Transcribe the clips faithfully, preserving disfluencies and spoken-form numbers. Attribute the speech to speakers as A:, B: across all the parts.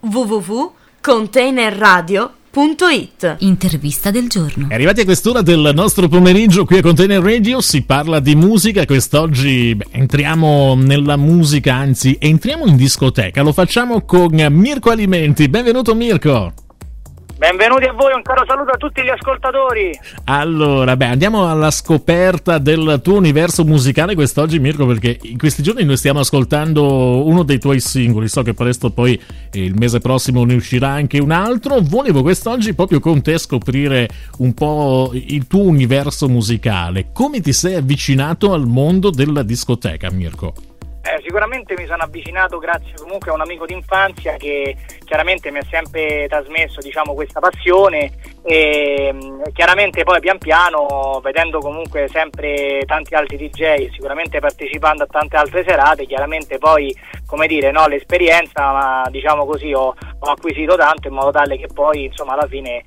A: w w w punto container radio punto it.
B: Intervista del giorno.
C: È arrivati a quest'ora del nostro pomeriggio qui a Container Radio, si parla di musica. Quest'oggi beh, entriamo nella musica, anzi entriamo in discoteca. Lo facciamo con Mirko Alimenti. Benvenuto Mirko.
D: Benvenuti a voi, un caro saluto a tutti gli ascoltatori.
C: Allora, beh, andiamo alla scoperta del tuo universo musicale quest'oggi, Mirko, perché in questi giorni noi stiamo ascoltando uno dei tuoi singoli. So che presto poi eh, il mese prossimo ne uscirà anche un altro. Volevo quest'oggi proprio con te scoprire un po' il tuo universo musicale. Come ti sei avvicinato al mondo della discoteca, Mirko?
D: Eh, sicuramente mi sono avvicinato grazie comunque a un amico d'infanzia che chiaramente mi ha sempre trasmesso, diciamo, questa passione e mh, chiaramente poi pian piano, vedendo comunque sempre tanti altri D J, sicuramente partecipando a tante altre serate, chiaramente poi, come dire, no, l'esperienza, ma diciamo così, ho, ho acquisito tanto in modo tale che poi, insomma, alla fine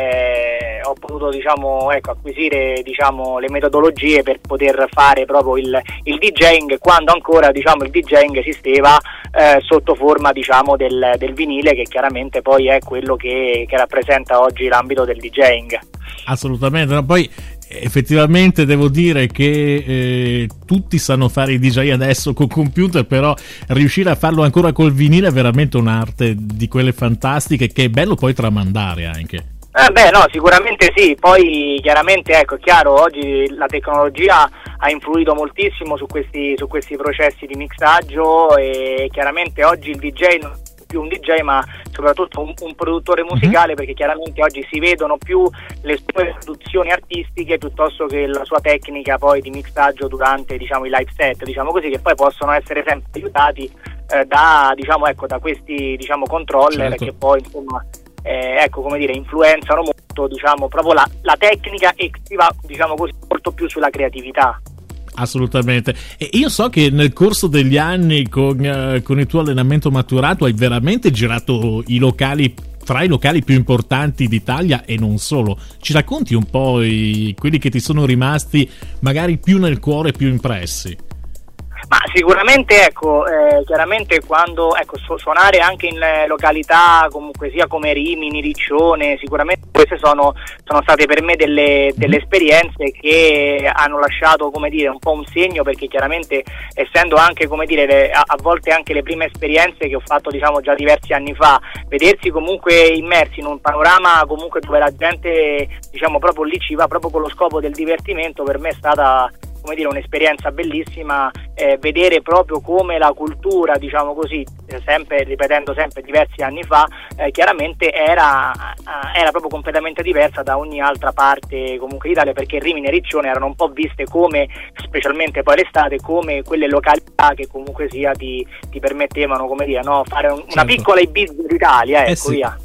D: Eh, ho potuto, diciamo, ecco, acquisire, diciamo, le metodologie per poter fare proprio il, il DJing, quando ancora, diciamo, il DJing esisteva eh, sotto forma, diciamo, del, del vinile, che chiaramente poi è quello che, che rappresenta oggi l'ambito del DJing.
C: Assolutamente, no, poi effettivamente devo dire che eh, tutti sanno fare i D J adesso con computer, però riuscire a farlo ancora col vinile è veramente un'arte di quelle fantastiche, che è bello poi tramandare anche.
D: Eh beh, no, sicuramente sì. Poi chiaramente, ecco, è chiaro, oggi la tecnologia ha influito moltissimo su questi su questi processi di mixaggio e chiaramente oggi il D J non è più un D J ma soprattutto un, un produttore musicale, mm-hmm. perché chiaramente oggi si vedono più le sue produzioni artistiche piuttosto che la sua tecnica poi di mixaggio durante, diciamo, i live set, diciamo così, che poi possono essere sempre aiutati eh, da, diciamo, ecco, da questi, diciamo, controller, certo. Che poi, insomma, Eh, ecco, come dire, influenzano molto, diciamo, proprio la, la tecnica, e si va, diciamo così, molto più sulla creatività.
C: Assolutamente. E io so che nel corso degli anni con, uh, con il tuo allenamento maturato hai veramente girato i locali, tra i locali più importanti d'Italia e non solo. Ci racconti un po' i, quelli che ti sono rimasti magari più nel cuore, più impressi?
D: Ma sicuramente, ecco, eh, chiaramente quando, ecco, su- suonare anche in eh, località comunque sia come Rimini, Riccione, sicuramente queste sono, sono state per me delle, delle esperienze che hanno lasciato, come dire, un po' un segno, perché chiaramente, essendo anche, come dire, le, a, a volte anche le prime esperienze che ho fatto, diciamo, già diversi anni fa, vedersi comunque immersi in un panorama comunque dove la gente, diciamo, proprio lì ci va proprio con lo scopo del divertimento, per me è stata, come dire, un'esperienza bellissima, eh, vedere proprio come la cultura, diciamo così, sempre ripetendo sempre diversi anni fa, eh, chiaramente era, era proprio completamente diversa da ogni altra parte comunque d'Italia, perché Rimini e Riccione erano un po' viste come, specialmente poi l'estate, come quelle località che comunque sia ti, ti permettevano, come dire, no, fare un, certo. una piccola Ibiza d'Italia, ecco, eh sì. via.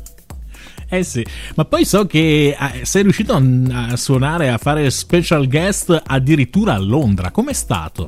C: Eh sì, ma poi so che sei riuscito a suonare, a fare special guest addirittura a Londra. Com'è stato?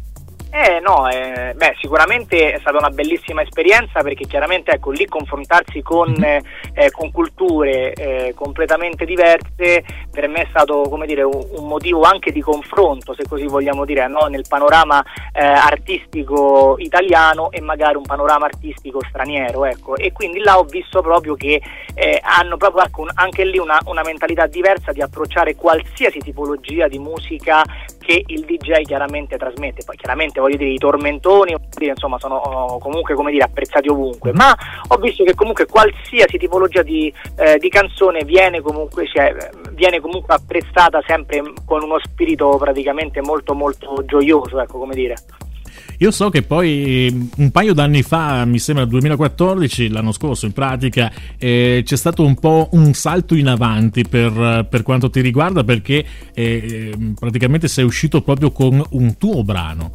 D: Eh no, eh, beh, sicuramente è stata una bellissima esperienza, perché chiaramente, ecco, lì confrontarsi con, eh, con culture eh, completamente diverse per me è stato, come dire, un, un motivo anche di confronto, se così vogliamo dire, no? Nel panorama eh, artistico italiano e magari un panorama artistico straniero, ecco, e quindi là ho visto proprio che eh, hanno proprio, ecco, un, anche lì una, una mentalità diversa di approcciare qualsiasi tipologia di musica che il D J chiaramente trasmette. Poi chiaramente, voglio dire, i tormentoni, insomma, sono comunque, come dire, apprezzati ovunque, ma ho visto che comunque qualsiasi tipologia di, eh, di canzone viene comunque, cioè, viene comunque apprezzata sempre con uno spirito praticamente molto molto gioioso, ecco, come dire.
C: Io so che poi un paio d'anni fa, mi sembra duemilaquattordici, l'anno scorso in pratica, eh, c'è stato un po' un salto in avanti per, per quanto ti riguarda, perché eh, praticamente sei uscito proprio con un tuo brano.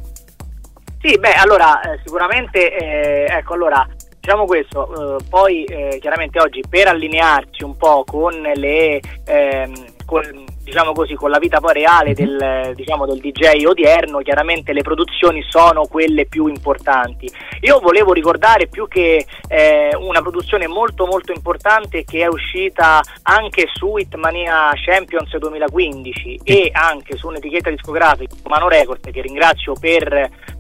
D: Sì, beh, allora eh, sicuramente, eh, ecco, allora diciamo questo, eh, poi eh, chiaramente oggi, per allinearci un po' con le ehm, con, diciamo così, con la vita poi reale del, diciamo, del D J odierno, chiaramente le produzioni sono quelle più importanti. Io volevo ricordare più che eh, una produzione molto molto importante che è uscita anche su Hitmania Champions duemilaquindici e anche su un'etichetta discografica, Mano Records, che ringrazio per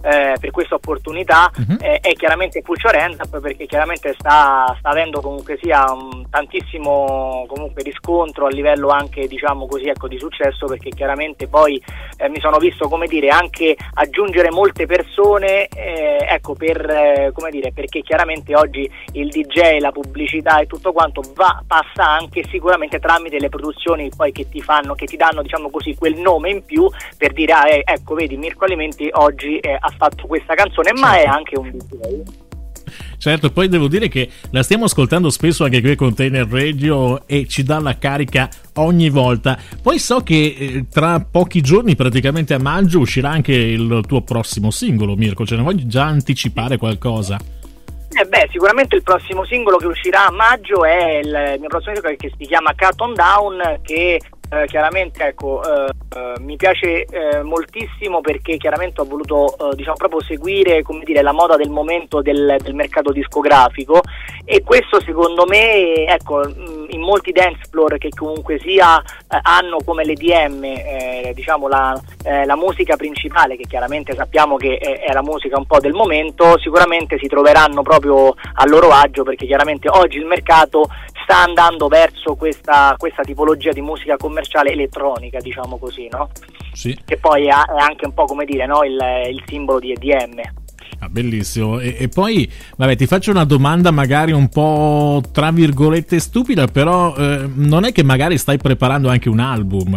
D: eh, per questa opportunità,
C: uh-huh.
D: eh, è chiaramente Fulcio Renzap, perché chiaramente sta, sta avendo comunque sia un tantissimo comunque riscontro a livello anche, diciamo così, ecco, di successo, perché chiaramente poi eh, mi sono visto, come dire, anche aggiungere molte persone, eh, ecco, per eh, come dire, perché chiaramente oggi il D J, la pubblicità e tutto quanto va, passa anche sicuramente tramite le produzioni poi che ti fanno, che ti danno, diciamo così, quel nome in più per dire ah, eh, ecco, vedi, Mirko Alimenti oggi eh, ha fatto questa canzone, ma
C: certo.
D: è anche un D J.
C: Certo, poi devo dire che la stiamo ascoltando spesso anche qui a Container Radio e ci dà la carica ogni volta. Poi so che eh, tra pochi giorni, praticamente a maggio, uscirà anche il tuo prossimo singolo, Mirko. Ce ne vuoi già anticipare qualcosa?
D: Eh beh, sicuramente il prossimo singolo che uscirà a maggio è il mio prossimo singolo, che si chiama Cut On Down, che eh, chiaramente, ecco, eh, eh, mi piace eh, moltissimo, perché chiaramente ho voluto eh, diciamo proprio seguire, come dire, la moda del momento del, del mercato discografico, e questo secondo me, ecco, in molti dance floor che comunque sia eh, hanno come l'E D M eh, diciamo la, eh, la musica principale, che chiaramente sappiamo che è, è la musica un po' del momento, sicuramente si troveranno proprio a loro agio, perché chiaramente oggi il mercato sta andando verso questa, questa tipologia di musica commerciale elettronica, diciamo così, no?
C: Sì.
D: Che poi è anche un po', come dire, no, il, il simbolo di E D M.
C: Ah, bellissimo. E, e poi, vabbè, ti faccio una domanda magari un po' tra virgolette stupida, però eh, non è che magari stai preparando anche un album?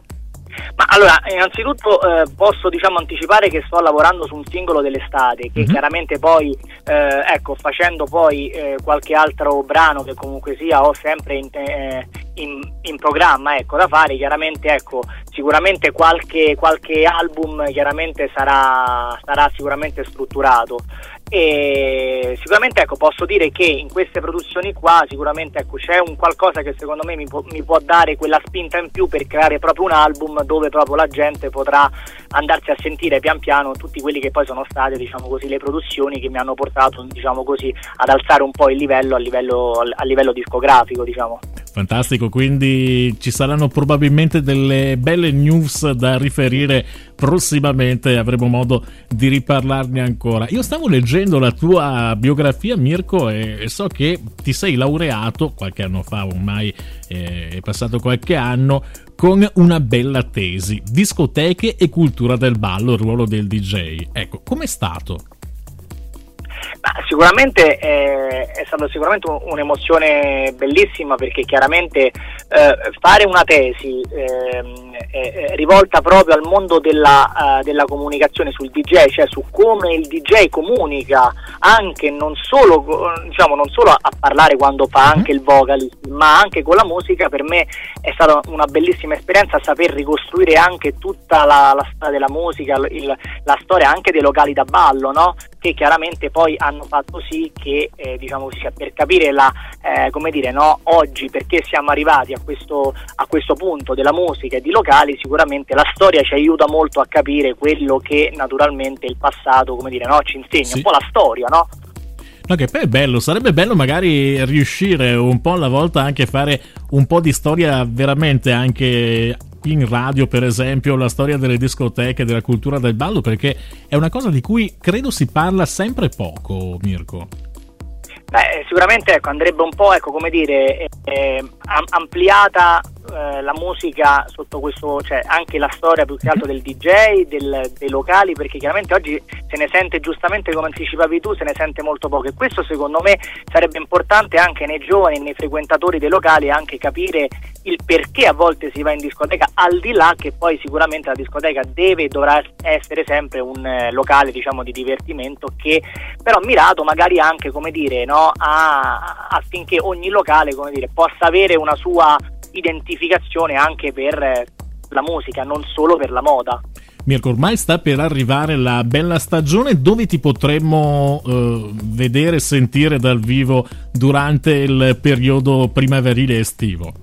D: Ma allora, innanzitutto eh, posso, diciamo, anticipare che sto lavorando su un singolo dell'estate, che mm-hmm. chiaramente poi, eh, ecco, facendo poi eh, qualche altro brano che comunque sia ho sempre in, eh, in, in programma, ecco, da fare, chiaramente, ecco, sicuramente qualche, qualche album chiaramente sarà, sarà sicuramente strutturato. E sicuramente, ecco, posso dire che in queste produzioni qua sicuramente, ecco, c'è un qualcosa che secondo me mi può, mi può dare quella spinta in più per creare proprio un album dove proprio la gente potrà andarsi a sentire pian piano tutti quelli che poi sono state, diciamo così, le produzioni che mi hanno portato, diciamo così, ad alzare un po' il livello a livello, a livello discografico, diciamo.
C: Fantastico, quindi ci saranno probabilmente delle belle news da riferire prossimamente, avremo modo di riparlarne ancora. Io stavo leggendo la tua biografia, Mirko, e so che ti sei laureato qualche anno fa, ormai eh, è passato qualche anno, con una bella tesi: discoteche e cultura del ballo, il ruolo del D J. Ecco, com'è stato?
D: Ma sicuramente è, è stata sicuramente un'emozione bellissima, perché chiaramente eh, fare una tesi eh, è rivolta proprio al mondo della, uh, della comunicazione sul D J, cioè su come il D J comunica, anche non solo, diciamo, non solo a parlare quando fa anche il vocalist, ma anche con la musica. Per me è stata una bellissima esperienza saper ricostruire anche tutta la, la storia della musica, il, la storia anche dei locali da ballo, no? Che chiaramente poi hanno fatto sì che, eh, diciamo così, per capire la, eh, come dire, no, oggi perché siamo arrivati a questo, a questo punto della musica e di locali, sicuramente la storia ci aiuta molto a capire quello che naturalmente il passato, come dire, no, ci insegna, sì. Un po' la storia, no?
C: No, che poi è bello, sarebbe bello magari riuscire un po' alla volta anche a fare un po' di storia veramente anche qui in radio, per esempio, la storia delle discoteche, della cultura del ballo, perché è una cosa di cui credo si parla sempre poco, Mirko.
D: Beh, sicuramente, ecco, andrebbe un po', ecco, come dire, eh, ampliata eh, la musica sotto questo, cioè anche la storia più che altro del D J, del, dei locali, perché chiaramente oggi se ne sente, giustamente come anticipavi tu, se ne sente molto poco, e questo secondo me sarebbe importante anche nei giovani, nei frequentatori dei locali, anche capire il perché a volte si va in discoteca, al di là che poi sicuramente la discoteca deve e dovrà essere sempre un eh, locale, diciamo, di divertimento, che però mirato magari anche, come dire, no, a, affinché ogni locale, come dire, possa avere una sua identificazione anche per eh, la musica, non solo per la moda.
C: Mirko, ormai sta per arrivare la bella stagione, dove ti potremmo eh, vedere e sentire dal vivo durante il periodo primaverile estivo?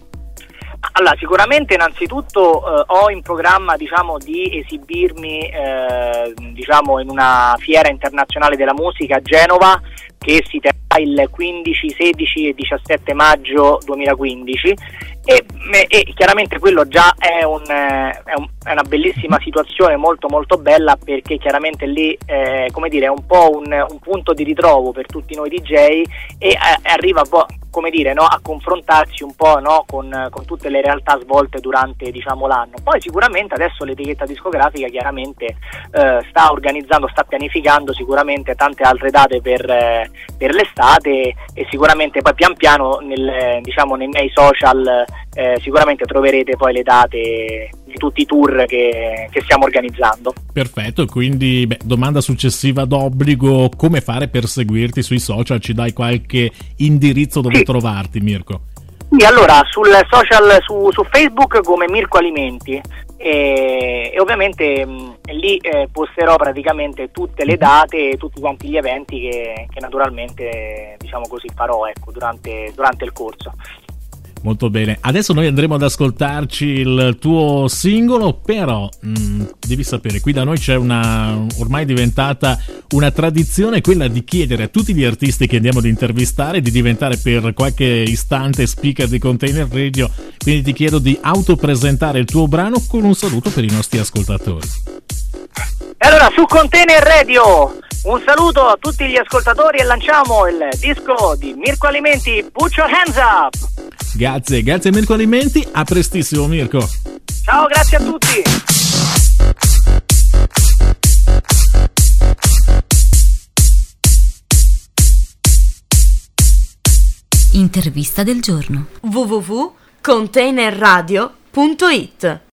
D: Allora, sicuramente innanzitutto eh, ho in programma, diciamo, di esibirmi eh, diciamo in una fiera internazionale della musica a Genova, che si terrà il quindici, sedici e diciassette maggio duemilaquindici, e, e chiaramente quello già è, un, è, un, è una bellissima situazione, molto molto bella, perché chiaramente lì eh, come dire, è un po' un, un punto di ritrovo per tutti noi D J e eh, arriva boh, come dire, no, a confrontarsi un po', no, con, con tutte le realtà svolte durante, diciamo, l'anno. Poi sicuramente adesso l'etichetta discografica chiaramente eh, sta organizzando, sta pianificando sicuramente tante altre date per, eh, per l'estate, e sicuramente poi pian piano nel, diciamo, nei miei social eh, sicuramente troverete poi le date di tutti i tour che, che stiamo organizzando.
C: Perfetto, quindi beh, domanda successiva d'obbligo: come fare per seguirti sui social? Ci dai qualche indirizzo dove sì. trovarti, Mirko?
D: Sì, allora sul social, su, su Facebook come Mirko Alimenti, e, e ovviamente mh, lì eh, posterò praticamente tutte le date e tutti quanti gli eventi che, che naturalmente, diciamo così, farò ecco, durante, durante il corso.
C: Molto bene, adesso noi andremo ad ascoltarci il tuo singolo, però mh, devi sapere, qui da noi c'è una, ormai diventata una tradizione, quella di chiedere a tutti gli artisti che andiamo ad intervistare di diventare per qualche istante speaker di Container Radio, quindi ti chiedo di autopresentare il tuo brano con un saluto per i nostri ascoltatori.
D: E allora, su Container Radio un saluto a tutti gli ascoltatori e lanciamo il disco di Mirko Alimenti, Put Your Hands Up.
C: Grazie, grazie Mirko Alimenti, a prestissimo Mirko.
D: Ciao, grazie a tutti.
A: Intervista del giorno. w w w punto container radio punto it